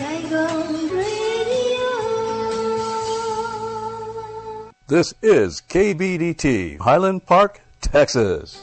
Saigon Radio. This is KBDT, Highland Park, Texas.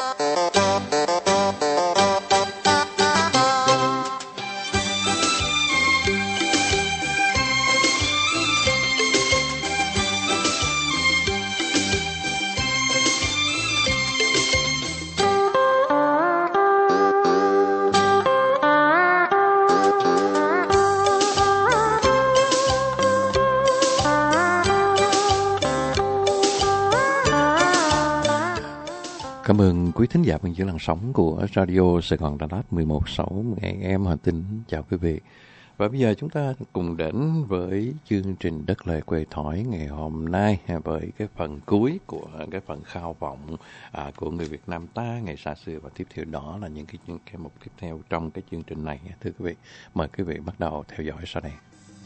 Cảm ơn quý thính giả bằng giữ làn sóng của Radio Sài Gòn Đà Lạt 11.6 MHz. Hoàng Tinh chào quý vị. Và bây giờ chúng ta cùng đến với chương trình Đất Lệ Quê Thỏi ngày hôm nay với cái phần cuối của cái phần khao vọng của người Việt Nam ta ngày xa xưa, và tiếp theo đó là những cái mục tiếp theo trong cái chương trình này. Thưa quý vị, mời quý vị bắt đầu theo dõi sau đây.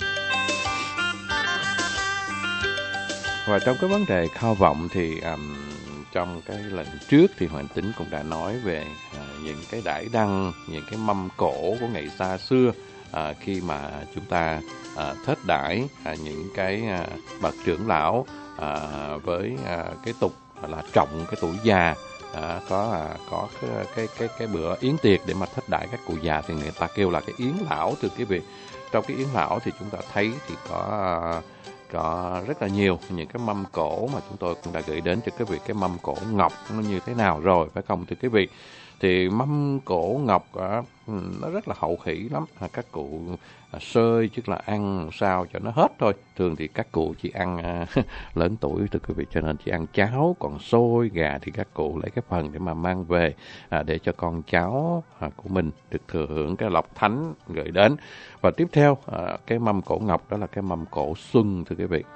Và trong cái vấn đề khao vọng thì trong cái lần trước thì Hoàng Tính cũng đã nói về những cái đãi đăng, những cái mâm cổ của ngày xa xưa khi mà chúng ta thết đãi những cái bậc trưởng lão với cái tục là trọng cái tuổi già, có cái bữa yến tiệc để mà thết đãi các cụ già thì người ta kêu là cái yến lão. Thưa quý vị, trong cái yến lão thì chúng ta thấy thì có rất là nhiều những cái mâm cổ mà chúng tôi cũng đã gửi đến cho quý vị cái mâm cổ ngọc nó như thế nào rồi, phải không thưa quý vị? Thì mâm cổ ngọc nó rất là hậu hỷ lắm. Các cụ sơi tức là ăn sao cho nó hết thôi. Thường thì các cụ chỉ ăn lớn tuổi thưa quý vị, cho nên chỉ ăn cháo, còn xôi gà thì các cụ lấy cái phần để mà mang về để cho con cháu của mình được thừa hưởng cái lộc thánh gửi đến. Và tiếp theo cái mâm cổ ngọc đó là cái mâm cổ xuân thưa quý vị.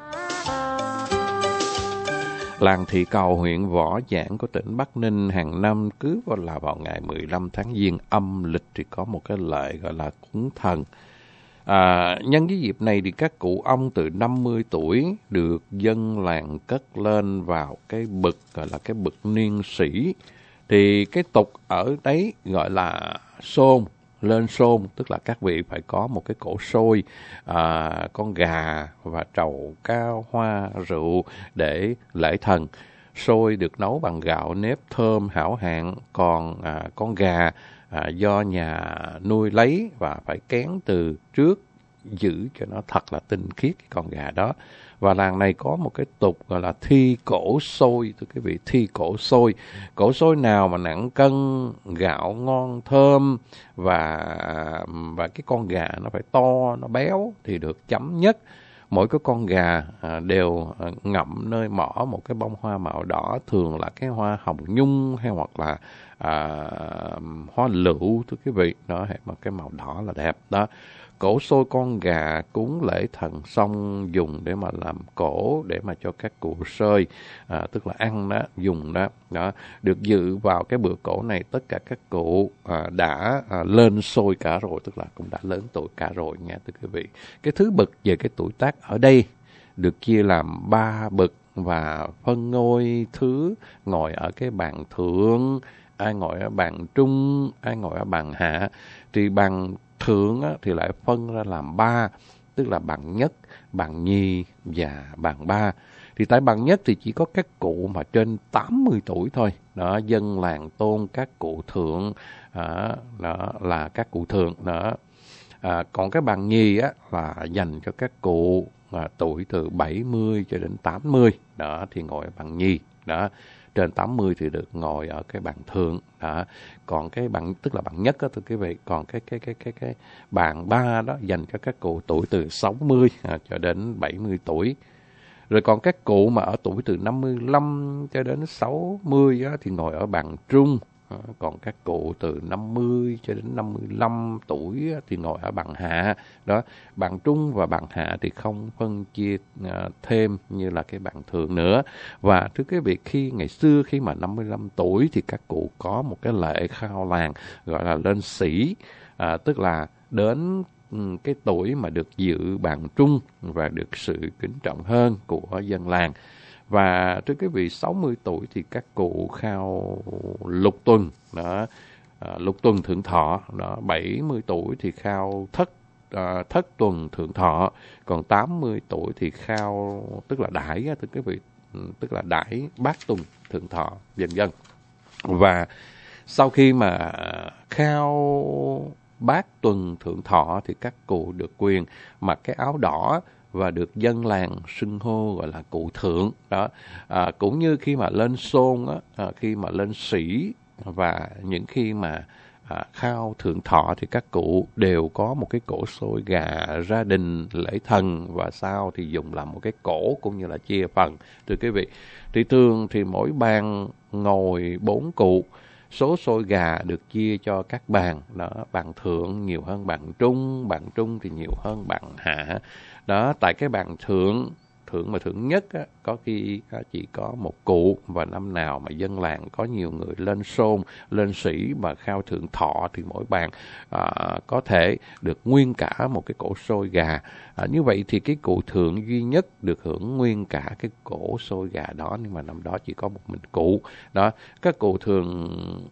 Làng Thị Cầu, huyện Võ Giảng của tỉnh Bắc Ninh hàng năm cứ vào ngày 15 tháng Giêng âm lịch thì có một cái lễ gọi là cúng thần. Nhân cái dịp này thì các cụ ông từ 50 tuổi được dân làng cất lên vào cái bậc gọi là cái bậc niên sĩ. Thì cái tục ở đấy gọi là xôn, lên xôn, tức là các vị phải có một cái cỗ xôi, con gà và trầu cao hoa rượu để lễ thần. Xôi được nấu bằng gạo nếp thơm hảo hạng, còn con gà do nhà nuôi lấy và phải kén từ trước giữ cho nó thật là tinh khiết cái con gà đó. Và làng này có một cái tục gọi là thi cổ xôi, thưa quý vị, thi cổ xôi. Cổ xôi nào mà nặng cân, gạo ngon thơm và cái con gà nó phải to, nó béo thì được chấm nhất. Mỗi cái con gà đều ngậm nơi mỏ một cái bông hoa màu đỏ, thường là cái hoa hồng nhung hay hoặc là hoa lựu thưa quý vị. Đó, mà cái màu đỏ là đẹp đó. Cổ xôi con gà cúng lễ thần xong dùng để mà làm cổ để mà cho các cụ sơi, tức là ăn đó, dùng đó. Đó. Được dự vào cái bữa cổ này tất cả các cụ đã lên xôi cả rồi, tức là cũng đã lớn tuổi cả rồi nha thưa quý vị. Cái thứ bậc về cái tuổi tác ở đây được chia làm 3 bậc và phân ngôi thứ ngồi ở cái bàn thượng, ai ngồi ở bàn trung, ai ngồi ở bàn hạ. Thì bàn thượng thì lại phân ra làm 3, tức là bàn nhất, bàn nhì và bàn ba. Thì tại bàn nhất thì chỉ có các cụ mà trên 80 tuổi thôi. Đó, dân làng tôn các cụ thượng, đó là các cụ thượng đó. Còn cái bàn nhì là dành cho các cụ tuổi từ 70 cho đến 80. Đó thì ngồi ở bàn nhì. Đó. Trên 80 thì được ngồi ở cái bàn thượng. Đó. Còn cái bàn tức là bàn nhất đó, thưa quý vị. Còn cái bàn ba đó dành cho các cụ tuổi từ 60 cho đến 70 tuổi. Rồi còn các cụ mà ở tuổi từ 55 cho đến 60 đó, thì ngồi ở bàn trung. Còn các cụ từ 50 cho đến 55 tuổi thì ngồi ở bàn hạ. Đó, bàn trung và bàn hạ thì không phân chia thêm như là cái bàn thượng nữa. Và thưa quý vị, ngày xưa khi mà 55 tuổi thì các cụ có một cái lễ khao làng gọi là lên sĩ, tức là đến cái tuổi mà được dự bàn trung và được sự kính trọng hơn của dân làng. Và thưa quý vị, 60 tuổi thì các cụ khao lục tuần đó, lục tuần thượng thọ đó. 70 tuổi thì khao thất thất tuần thượng thọ, còn 80 tuổi thì khao, tức là đãi, thưa quý vị, tức là đãi bát tuần thượng thọ, vân vân. Và sau khi mà khao bát tuần thượng thọ thì các cụ được quyền mặc cái áo đỏ và được dân làng xưng hô gọi là cụ thượng đó. Cũng như khi mà lên xôn khi mà lên sĩ và những khi mà khao thượng thọ thì các cụ đều có một cái cỗ xôi gà gia đình lễ thần, và sau thì dùng làm một cái cỗ cũng như là chia phần. Thưa quý vị, thì thường thì mỗi bàn ngồi 4 cụ, số xôi gà được chia cho các bàn đó, bàn thượng nhiều hơn bàn trung thì nhiều hơn bàn hạ đó. Tại cái bàn thượng mà thượng nhất có khi chỉ có một cụ, và năm nào mà dân làng có nhiều người lên xôn, lên sĩ mà khao thượng thọ thì mỗi bàn có thể được nguyên cả một cái cỗ xôi gà. Như vậy thì cái cụ thượng duy nhất được hưởng nguyên cả cái cỗ xôi gà đó, nhưng mà năm đó chỉ có một mình cụ đó. Các cụ thường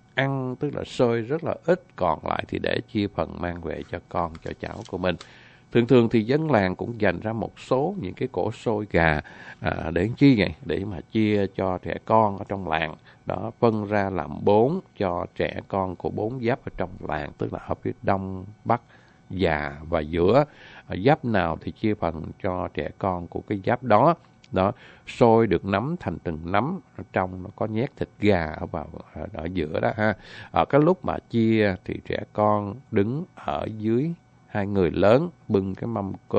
ăn tức là xôi rất là ít, còn lại thì để chia phần mang về cho con cho cháu của mình. Thường thì dân làng cũng dành ra một số những cái cỗ xôi gà để chi vậy? Để mà chia cho trẻ con ở trong làng đó, phân ra làm 4 cho trẻ con của 4 giáp ở trong làng, tức là ở phía đông, bắc, già và giữa. Giáp nào thì chia phần cho trẻ con của cái giáp đó. Đó, xôi được nắm thành từng nắm, ở trong nó có nhét thịt gà ở giữa đó ha. Ở cái lúc mà chia thì trẻ con đứng ở dưới, hai người lớn bưng cái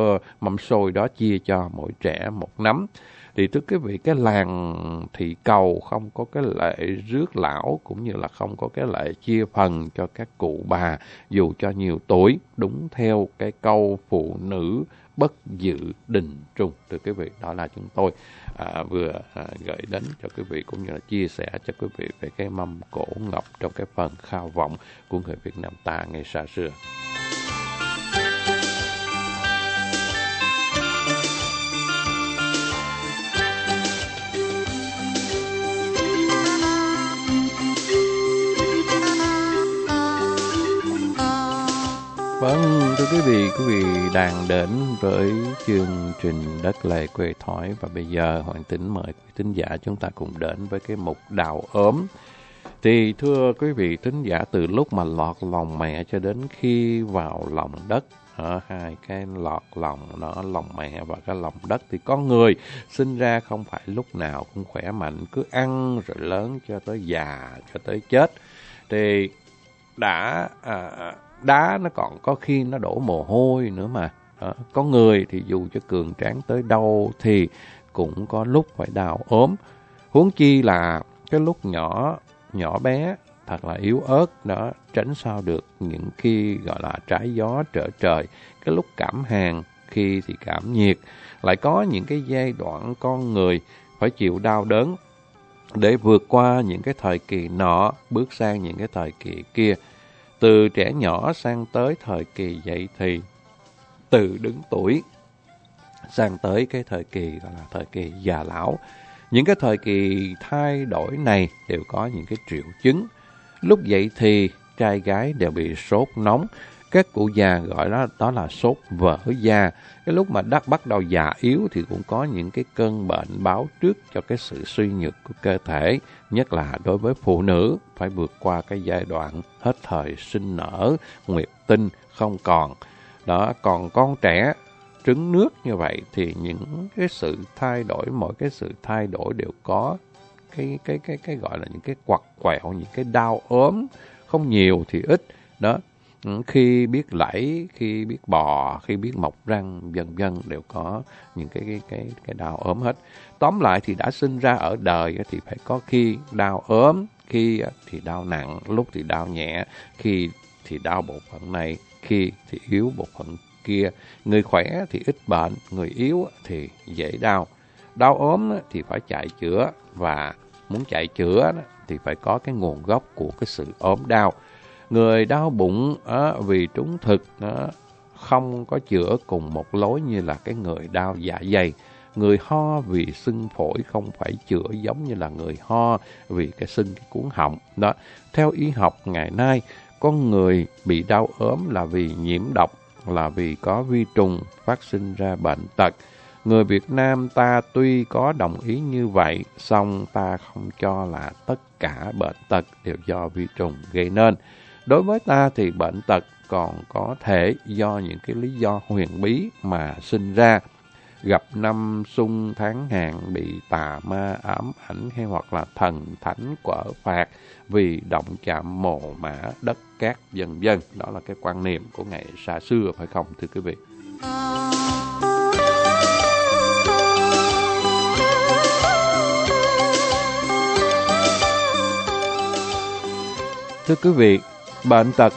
mâm xôi đó chia cho mỗi trẻ một nắm. Thì thưa quý vị, cái làng Thị Cầu không có cái lệ rước lão, cũng như là không có cái lệ chia phần cho các cụ bà dù cho nhiều tuổi, đúng theo cái câu phụ nữ bất dự đình trung. Thưa quý vị, đó là chúng tôi vừa gửi đến cho quý vị, cũng như là chia sẻ cho quý vị về cái mâm cổ ngọc trong cái phần khao vọng của người Việt Nam ta ngày xa xưa. Vâng, thưa quý vị đang đến với chương trình Đất Lệ Quê Thói, và bây giờ Hoàng Tính mời quý thính giả chúng ta cùng đến với cái mục đào ốm. Thì thưa quý vị thính giả, từ lúc mà lọt lòng mẹ cho đến khi vào lòng đất, hai cái lọt lòng đó, lòng mẹ và cái lòng đất, thì con người sinh ra không phải lúc nào cũng khỏe mạnh, cứ ăn rồi lớn cho tới già, cho tới chết. Thì đá nó còn có khi nó đổ mồ hôi nữa mà. Con người thì dù cho cường tráng tới đâu thì cũng có lúc phải đau ốm. Huống chi là cái lúc nhỏ bé thật là yếu ớt đó, tránh sao được những khi gọi là trái gió trở trời, cái lúc cảm hàn, khi thì cảm nhiệt. Lại có những cái giai đoạn con người phải chịu đau đớn để vượt qua những cái thời kỳ nọ, bước sang những cái thời kỳ kia. Từ trẻ nhỏ sang tới thời kỳ dậy thì, từ đứng tuổi sang tới cái thời kỳ gọi là thời kỳ già lão. Những cái thời kỳ thay đổi này đều có những cái triệu chứng. Lúc dậy thì trai gái đều bị sốt nóng. Các cụ già gọi đó là sốt vỡ da. Cái lúc mà bắt đầu già yếu thì cũng có những cái cơn bệnh báo trước cho cái sự suy nhược của cơ thể. Nhất là đối với phụ nữ phải vượt qua cái giai đoạn hết thời sinh nở, nguyệt tinh không còn. Đó, còn con trẻ trứng nước như vậy thì những cái sự thay đổi, mỗi cái sự thay đổi đều có cái gọi là những cái quặt quẹo, những cái đau ốm, không nhiều thì ít. Đó, khi biết lẫy, khi biết bò, khi biết mọc răng, vân vân, đều có những cái đau ốm hết. Tóm lại thì đã sinh ra ở đời thì phải có khi đau ốm, khi thì đau nặng, lúc thì đau nhẹ, khi thì đau bộ phận này, khi thì yếu bộ phận kia. Người khỏe thì ít bệnh, người yếu thì dễ đau. Đau ốm thì phải chạy chữa, và muốn chạy chữa thì phải có cái nguồn gốc của cái sự ốm đau. Người đau bụng vì trúng thực không có chữa cùng một lối như là cái người đau dạ dày. Người ho vì sưng phổi không phải chữa giống như là người ho vì cái sưng cái cuống họng. Đó, theo y học ngày nay, con người bị đau ốm là vì nhiễm độc là vì có vi trùng phát sinh ra bệnh tật. Người Việt Nam ta tuy có đồng ý như vậy, song ta không cho là tất cả bệnh tật đều do vi trùng gây nên. Đối với ta thì bệnh tật còn có thể do những cái lý do huyền bí mà sinh ra. Gặp năm xung tháng hạn, bị tà ma ám ảnh, hay hoặc là thần thánh quở phạt vì động chạm mồ mả đất cát vân vân. Đó là cái quan niệm của ngày xa xưa, phải không thưa quý vị? Thưa quý vị, bệnh tật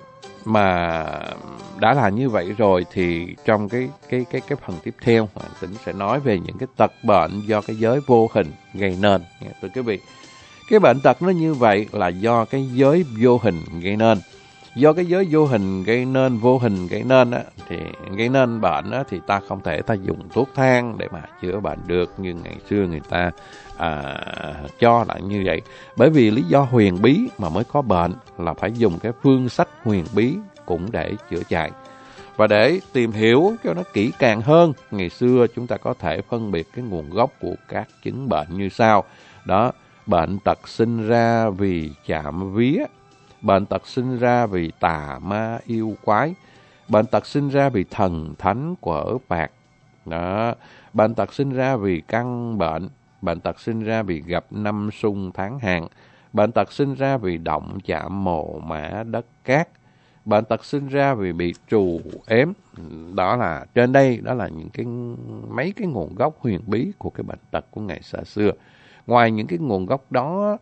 mà đã là như vậy rồi thì trong cái phần tiếp theo, Tĩnh sẽ nói về những cái tật bệnh do cái giới vô hình gây nên. Thưa quý vị, cái bệnh tật nó như vậy là do cái giới vô hình gây nên. Do cái giới vô hình gây nên, vô hình gây nên á, thì gây nên bệnh á, thì ta không thể ta dùng thuốc thang để mà chữa bệnh được như ngày xưa người ta cho là như vậy. Bởi vì lý do huyền bí mà mới có bệnh là phải dùng cái phương sách huyền bí cũng để chữa chạy. Và để tìm hiểu cho nó kỹ càng hơn, ngày xưa chúng ta có thể phân biệt cái nguồn gốc của các chứng bệnh như sau. Đó, bệnh tật sinh ra vì chạm vía, bệnh tật sinh ra vì tà ma yêu quái, bệnh tật sinh ra vì thần thánh quở phạt. Đó, bệnh tật sinh ra vì căn bệnh, bệnh tật sinh ra vì gặp năm xung tháng hạn, bệnh tật sinh ra vì động chạm mồ mả đất cát, bệnh tật sinh ra vì bị trù ếm. Đó là trên đây, đó là những cái mấy cái nguồn gốc huyền bí của cái bệnh tật của ngày xa xưa. Ngoài những cái nguồn gốc đó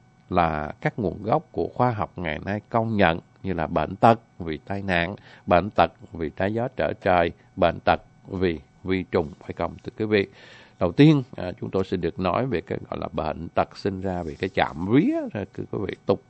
là các nguồn gốc của khoa học ngày nay công nhận, như là bệnh tật vì tai nạn, bệnh tật vì trái gió trở trời, bệnh tật vì vi trùng, phải không thưa quý vị? Đầu tiên chúng tôi sẽ được nói về cái gọi là bệnh tật sinh ra vì cái chạm vía. Thưa quý vị, tục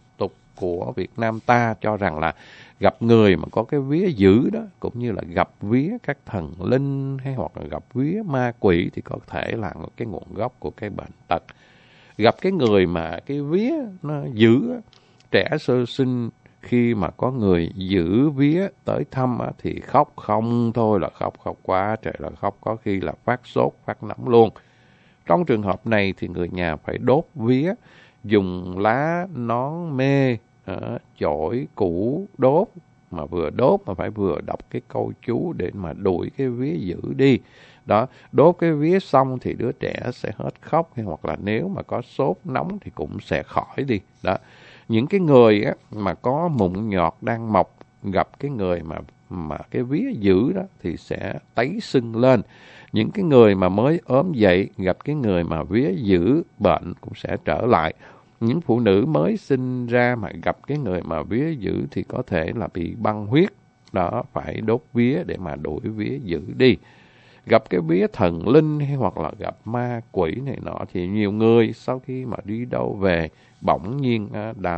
của Việt Nam ta cho rằng là gặp người mà có cái vía dữ đó, cũng như là gặp vía các thần linh hay hoặc là gặp vía ma quỷ thì có thể là cái nguồn gốc của cái bệnh tật. Gặp cái người mà cái vía nó dữ, trẻ sơ sinh khi mà có người giữ vía tới thăm thì khóc không thôi là khóc quá trời là khóc, có khi là phát sốt, phát nóng luôn. Trong trường hợp này thì người nhà phải đốt vía, dùng lá nón mê, chổi củ đốt, mà vừa đốt mà phải vừa đọc cái câu chú để mà đuổi cái vía dữ đi. Đó, đốt cái vía xong thì đứa trẻ sẽ hết khóc, hay hoặc là nếu mà có sốt nóng thì cũng sẽ khỏi đi. Đó, những cái người á, mà có mụn nhọt đang mọc gặp cái người mà cái vía dữ đó thì sẽ tấy sưng lên. Những cái người mà mới ốm dậy gặp cái người mà vía dữ, bệnh cũng sẽ trở lại. Những phụ nữ mới sinh ra mà gặp cái người mà vía dữ thì có thể là bị băng huyết. Đó, phải đốt vía để mà đuổi vía dữ đi. Gặp cái vía thần linh hay hoặc là gặp ma quỷ này nọ thì nhiều người sau khi mà đi đâu về bỗng nhiên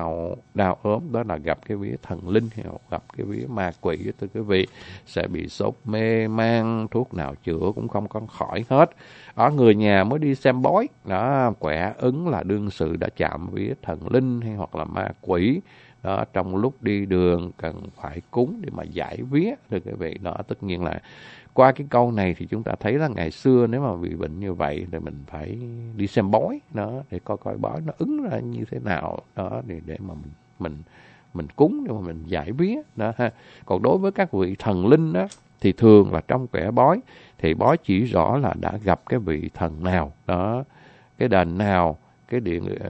đau ốm, đó là gặp cái vía thần linh hay hoặc gặp cái vía ma quỷ, thưa quý vị, sẽ bị sốt mê man, thuốc nào chữa cũng không có khỏi hết. Ở người nhà mới đi xem bói, đó, quẻ ứng là đương sự đã chạm vía thần linh hay hoặc là ma quỷ. Đó, trong lúc đi đường cần phải cúng để mà giải vía, thưa quý vị. Đó, tất nhiên là qua cái câu này thì chúng ta thấy là ngày xưa nếu mà bị bệnh như vậy thì mình phải đi xem bói đó, để coi bói nó ứng ra như thế nào đó, để mà mình cúng để mà mình giải vía đó ha. Còn đối với các vị thần linh đó thì thường là trong quẻ bói thì bói chỉ rõ là đã gặp cái vị thần nào đó, cái đền nào, cái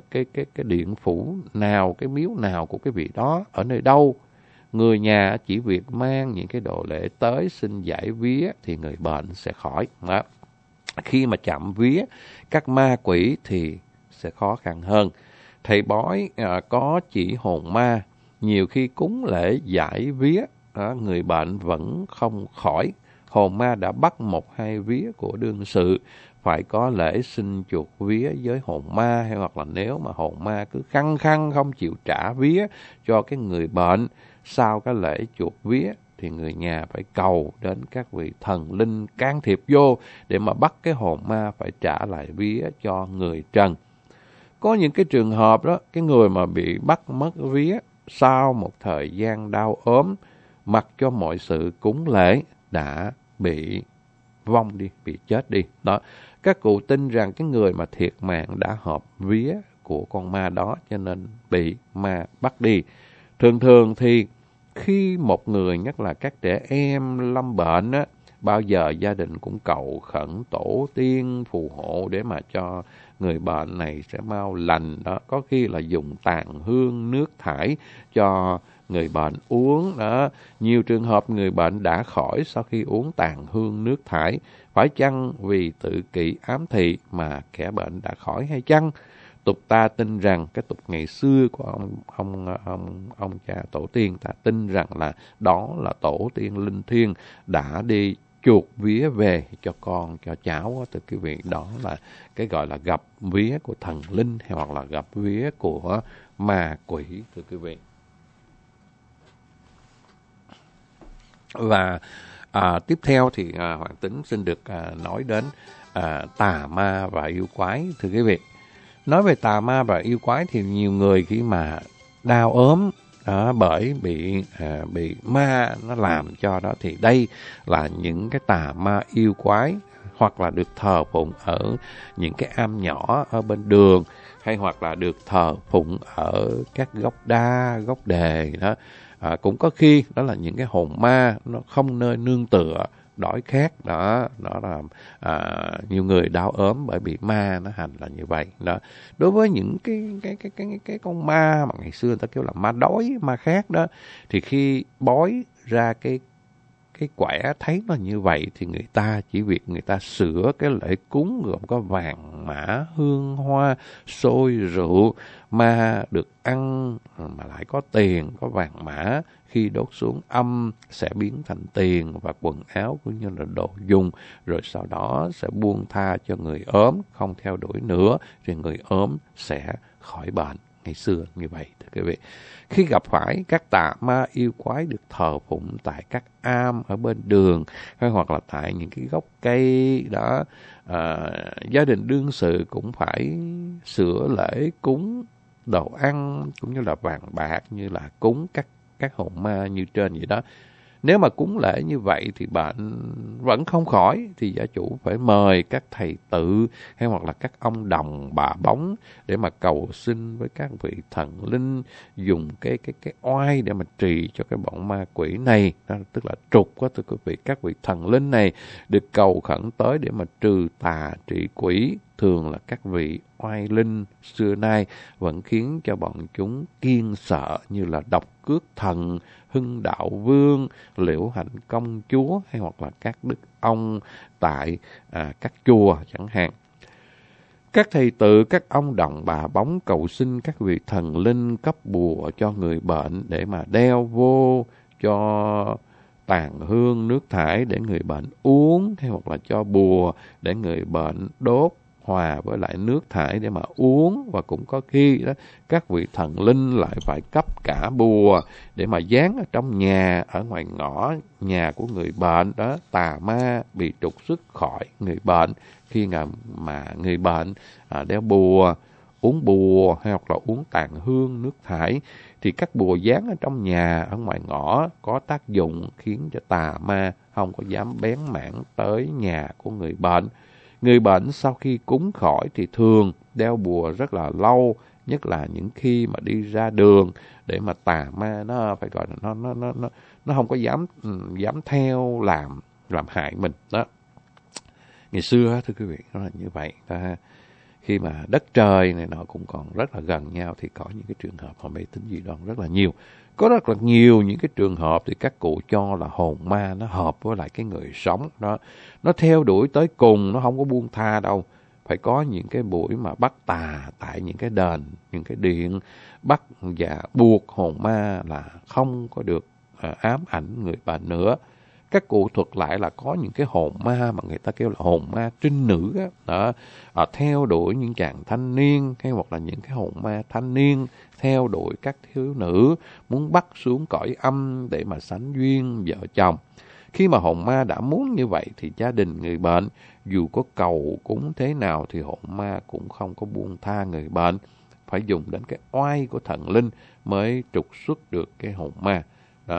điện phủ nào, cái miếu nào của cái vị đó ở nơi đâu. Người nhà chỉ việc mang những cái đồ lễ tới xin giải vía thì người bệnh sẽ khỏi. Đó. Khi mà chạm vía các ma quỷ thì sẽ khó khăn hơn. Thầy bói có chỉ hồn ma, nhiều khi cúng lễ giải vía, người bệnh vẫn không khỏi. Hồn ma đã bắt một hai vía của đương sự, phải có lễ xin chuộc vía với hồn ma, hay hoặc là nếu mà hồn ma cứ khăng khăng không chịu trả vía cho cái người bệnh, sau cái lễ chuộc vía thì người nhà phải cầu đến các vị thần linh can thiệp vô để mà bắt cái hồn ma phải trả lại vía cho người trần. Có những cái trường hợp đó, cái người mà bị bắt mất vía sau một thời gian đau ốm, mặc cho mọi sự cúng lễ đã bị vong đi, bị chết đi. Đó, các cụ tin rằng cái người mà thiệt mạng đã hợp vía của con ma đó, cho nên bị ma bắt đi. Thường thường thì khi một người, nhất là các trẻ em lâm bệnh á, bao giờ gia đình cũng cầu khẩn tổ tiên phù hộ để mà cho người bệnh này sẽ mau lành đó. Có khi là dùng tàn hương nước thải cho người bệnh uống đó. Nhiều trường hợp người bệnh đã khỏi sau khi uống tàn hương nước thải. Phải chăng vì tự kỷ ám thị mà kẻ bệnh đã khỏi hay chăng? Tục ta tin rằng, cái tục ngày xưa của ông cha tổ tiên ta tin rằng là đó là tổ tiên linh thiêng đã đi chuộc vía về cho con, cho cháu. Thưa quý vị, đó là cái gọi là gặp vía của thần linh hay hoặc là gặp vía của ma quỷ, thưa quý vị. Và tiếp theo thì Hoàng Tính xin được nói đến tà ma và yêu quái, thưa quý vị. Nói về tà ma và yêu quái thì nhiều người khi mà đau ốm bởi bị ma nó làm cho đó, thì đây là những cái tà ma yêu quái, hoặc là được thờ phụng ở những cái am nhỏ ở bên đường, hay hoặc là được thờ phụng ở các gốc đa, gốc đề đó. Cũng có khi đó là những cái hồn ma nó không nơi nương tựa, đói khát đó, đó là nhiều người đau ốm bởi bị ma nó hành là như vậy đó. Đối với những cái con ma mà ngày xưa người ta kêu là ma đói, ma khát đó, thì khi bói ra cái quẻ thấy nó như vậy thì người ta chỉ việc người ta sửa cái lễ cúng gồm có vàng mã hương hoa xôi rượu, ma được ăn mà lại có tiền, có vàng mã, khi đốt xuống âm sẽ biến thành tiền và quần áo cũng như là đồ dùng, rồi sau đó sẽ buông tha cho người ốm, không theo đuổi nữa, thì người ốm sẽ khỏi bệnh. Ngày xưa như vậy, thưa quý vị. Khi gặp phải các tà ma yêu quái được thờ phụng tại các am ở bên đường, hay hoặc là tại những cái gốc cây đó, gia đình đương sự cũng phải sửa lễ cúng đồ ăn cũng như là vàng bạc, như là cúng các hồn ma như trên vậy đó. Nếu mà cúng lễ như vậy thì bệnh vẫn không khỏi, thì gia chủ phải mời các thầy tự hay hoặc là các ông đồng bà bóng để mà cầu xin với các vị thần linh, dùng cái oai để mà trì cho cái bọn ma quỷ này, đó, tức là trục á, thưa quý vị. Các vị thần linh này được cầu khẩn tới để mà trừ tà trị quỷ. Thường là các vị oai linh xưa nay vẫn khiến cho bọn chúng kiêng sợ, như là Độc Cước Thần, Hưng Đạo Vương, Liễu Hạnh Công Chúa, hay hoặc là các đức ông tại các chùa chẳng hạn. Các thầy tự, các ông đồng bà bóng cầu xin các vị thần linh cấp bùa cho người bệnh để mà đeo vô, cho tàn hương nước thải để người bệnh uống, hay hoặc là cho bùa để người bệnh đốt hòa với lại nước thải để mà uống. Và cũng có khi đó các vị thần linh lại phải cấp cả bùa để mà dán ở trong nhà, ở ngoài ngõ nhà của người bệnh đó. Tà ma bị trục xuất khỏi người bệnh khi mà người bệnh đeo bùa, uống bùa hay hoặc là uống tàn hương nước thải, thì các bùa dán ở trong nhà, ở ngoài ngõ có tác dụng khiến cho tà ma không có dám bén mảng tới nhà của người bệnh. Người bệnh sau khi cúng khỏi thì thường đeo bùa rất là lâu, nhất là những khi mà đi ra đường, để mà tà ma nó phải gọi là nó không có dám theo làm hại mình đó. Ngày xưa thưa quý vị, nó là như vậy. Khi mà đất trời này nó cũng còn rất là gần nhau thì có những cái trường hợp họ mê tín dị đoan rất là nhiều. Có rất là nhiều những cái trường hợp thì các cụ cho là hồn ma nó hợp với lại cái người sống đó. Nó theo đuổi tới cùng, nó không có buông tha đâu. Phải có những cái buổi mà bắt tà tại những cái đền, những cái điện, bắt và buộc hồn ma là không có được ám ảnh người bệnh nữa. Các cụ thuật lại là có những cái hồn ma mà người ta kêu là hồn ma trinh nữ đó, theo đuổi những chàng thanh niên, hay hoặc là những cái hồn ma thanh niên theo đuổi các thiếu nữ, muốn bắt xuống cõi âm để mà sánh duyên vợ chồng. Khi mà hồn ma đã muốn như vậy thì gia đình người bệnh dù có cầu cúng thế nào thì hồn ma cũng không có buông tha người bệnh, phải dùng đến cái oai của thần linh mới trục xuất được cái hồn ma đó.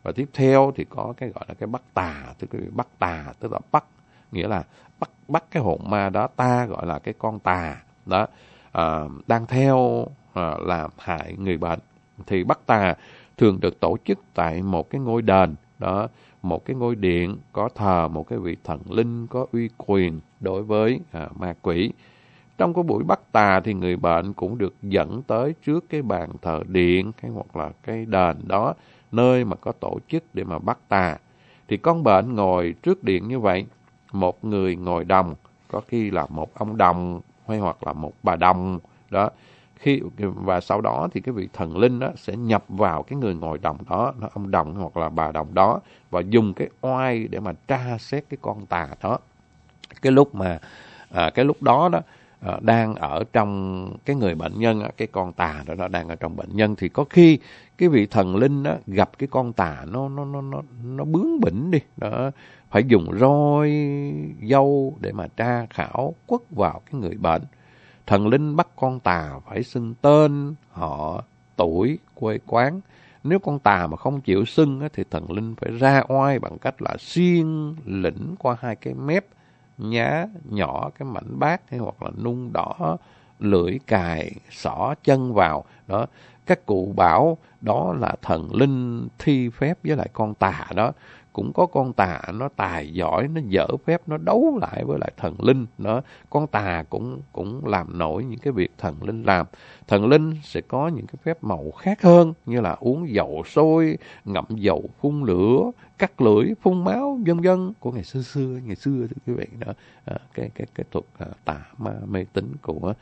Và tiếp theo thì có cái gọi là cái bắt tà. Bắt tà tức là bắt, nghĩa là bắt cái hồn ma đó, ta gọi là cái con tà đó, đang theo làm hại người bệnh. Thì bắt tà thường được tổ chức tại một cái ngôi đền đó, một cái ngôi điện có thờ một cái vị thần linh có uy quyền đối với ma quỷ. Trong cái buổi bắt tà thì người bệnh cũng được dẫn tới trước cái bàn thờ điện hay hoặc là cái đền đó, nơi mà có tổ chức để mà bắt tà. Thì con bệnh ngồi trước điện như vậy, một người ngồi đồng, có khi là một ông đồng hay hoặc là một bà đồng đó. Và sau đó thì cái vị thần linh đó sẽ nhập vào cái người ngồi đồng đó, ông đồng hoặc là bà đồng đó, và dùng cái oai để mà tra xét cái con tà đó. Cái lúc đó đang ở trong cái người bệnh nhân, cái con tà đó đang ở trong bệnh nhân, thì có khi cái vị thần linh đó gặp cái con tà nó bướng bỉnh đi đó, phải dùng roi dâu để mà tra khảo quất vào cái người bệnh. Thần linh bắt con tà phải xưng tên, họ, tuổi, quê quán. Nếu con tà mà không chịu xưng thì thần linh phải ra oai bằng cách là xiên lĩnh qua hai cái mép nhá nhỏ cái mảnh bát, hay hoặc là nung đỏ lưỡi cài xỏ chân vào đó. Các cụ bảo đó là thần linh thi phép với lại con tà đó. Cũng có con tà nó tài giỏi, nó dở phép, nó đấu lại với lại thần linh đó. Con tà cũng làm nổi những cái việc thần linh làm. Thần linh sẽ có những cái phép màu khác hơn, như là uống dầu sôi, ngậm dầu phun lửa, cắt lưỡi phun máu, vân vân, của ngày xưa thưa quý vị đó. Cái thuật tà ma mê tín của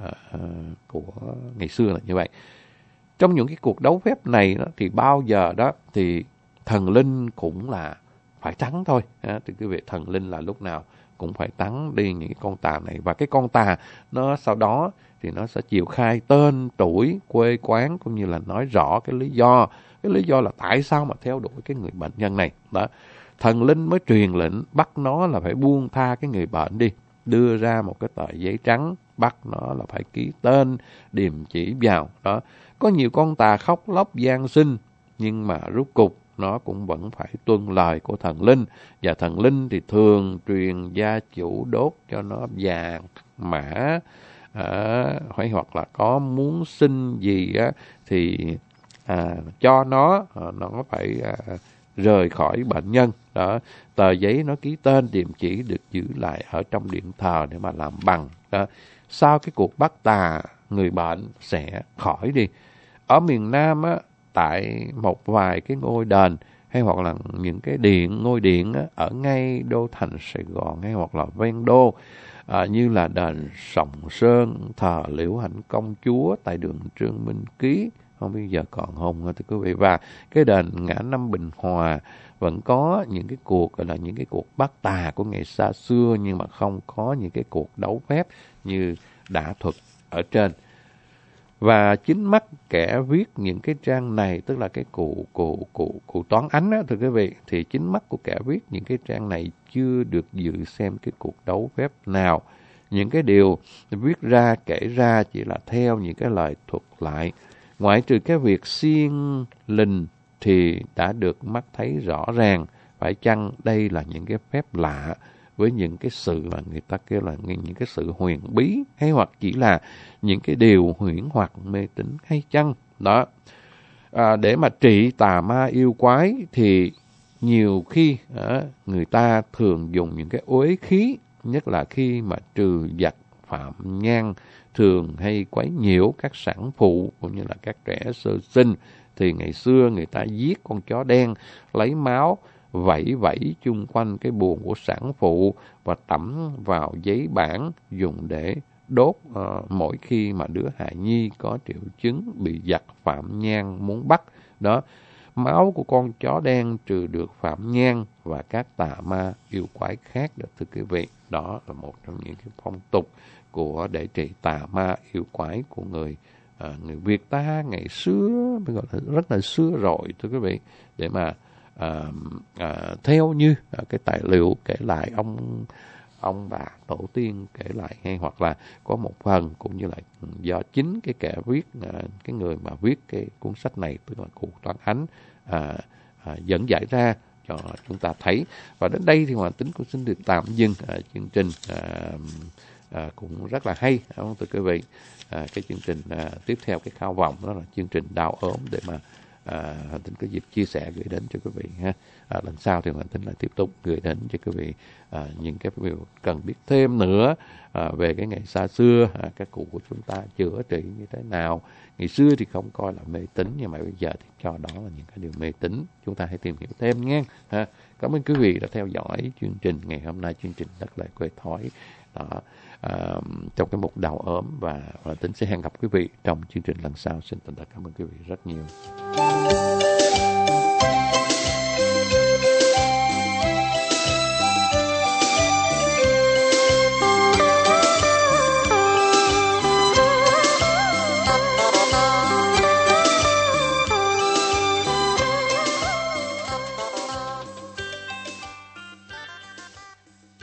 ngày xưa là như vậy. Trong những cái cuộc đấu phép này đó, thì bao giờ đó thì thần linh cũng là phải thắng thôi. Thì quý vị, thần linh là lúc nào cũng phải thắng đi những cái con tà này. Và cái con tà nó sau đó thì nó sẽ chịu khai tên, tuổi, quê quán, cũng như là nói rõ cái lý do. Cái lý do là tại sao mà theo đuổi cái người bệnh nhân này đó. Thần linh mới truyền lệnh bắt nó là phải buông tha cái người bệnh đi, đưa ra một cái tờ giấy trắng, bắt nó là phải ký tên, điềm chỉ vào đó. Có nhiều con tà khóc lóc van xin, nhưng mà rốt cục nó cũng vẫn phải tuân lời của thần linh. Và thần linh thì thường truyền gia chủ đốt cho nó vàng mã, hay hoặc là có muốn xin gì thì cho nó phải rời khỏi bệnh nhân đó. Tờ giấy nó ký tên điềm chỉ được giữ lại ở trong điện thờ để mà làm bằng đó. Sau cái cuộc bắt tà, người bệnh sẽ khỏi đi. Ở miền Nam tại một vài cái ngôi đền hay hoặc là những cái ngôi điện ở ngay đô thành Sài Gòn hay hoặc là ven đô, như là đền Sòng Sơn, thờ Liễu Hạnh Công Chúa tại đường Trương Minh Ký, không biết giờ còn không thưa quý vị. Và cái đền ngã năm Bình Hòa vẫn có những cái cuộc gọi là những cái cuộc bắt tà của ngày xa xưa, nhưng mà không có những cái cuộc đấu phép như đã thuật ở trên. Và chính mắt kẻ viết những cái trang này, tức là cái cụ Toán Ánh đó, thưa quý vị, thì chính mắt của kẻ viết những cái trang này chưa được dự xem cái cuộc đấu phép nào. Những cái điều viết ra, kể ra chỉ là theo những cái lời thuật lại. Ngoại trừ cái việc xiên lình thì đã được mắt thấy rõ ràng. Phải chăng đây là những cái phép lạ với những cái sự mà người ta kêu là những cái sự huyền bí, hay hoặc chỉ là những cái điều huyễn hoặc mê tín hay chăng? Đó. Để mà trị tà ma yêu quái thì nhiều khi người ta thường dùng những cái uế khí, nhất là khi mà trừ giặc phạm nhân thường hay quấy nhiễu các sản phụ cũng như là các trẻ sơ sinh. Thì ngày xưa người ta giết con chó đen, lấy máu vẩy chung quanh cái buồng của sản phụ và tẩm vào giấy bản dùng để đốt mỗi khi mà đứa hài nhi có triệu chứng bị giặc phạm nhang muốn bắt đó. Máu của con chó đen trừ được phạm nhang và các tà ma yêu quái khác đó, thưa quý vị. Đó là một trong những cái phong tục của để trị tà ma yêu quái của người Việt ta ngày xưa, gọi là rất là xưa rồi, thưa quý vị. Để mà theo như cái tài liệu kể lại, ông bà tổ tiên kể lại, hay hoặc là có một phần cũng như là do chính cái kẻ viết, cái người mà viết cái cuốn sách này, tức là cụ Toán Ánh dẫn giải ra cho chúng ta thấy. Và đến đây thì Hoàng Tính cũng xin được tạm dừng chương trình cũng rất là hay, đúng không thưa quý vị? Cái chương trình tiếp theo, cái khao vọng đó là chương trình đau ốm, để mà Hoàng Tính có dịp chia sẻ gửi đến cho quý vị ha. Lần sau thì Hoàng Tính lại tiếp tục gửi đến cho quý vị những cái điều cần biết thêm nữa về cái ngày xa xưa, các cụ của chúng ta chữa trị như thế nào. Ngày xưa thì không coi là mê tín, nhưng mà bây giờ thì cho đó là những cái điều mê tín, chúng ta hãy tìm hiểu thêm nha ha. Cảm ơn quý vị đã theo dõi chương trình ngày hôm nay, chương trình Đất Lệ Quê Thói đó, trong cái mục đau ốm, và Hoàng Tính sẽ hẹn gặp quý vị trong chương trình lần sau. Xin tạm biệt, cảm ơn quý vị rất nhiều.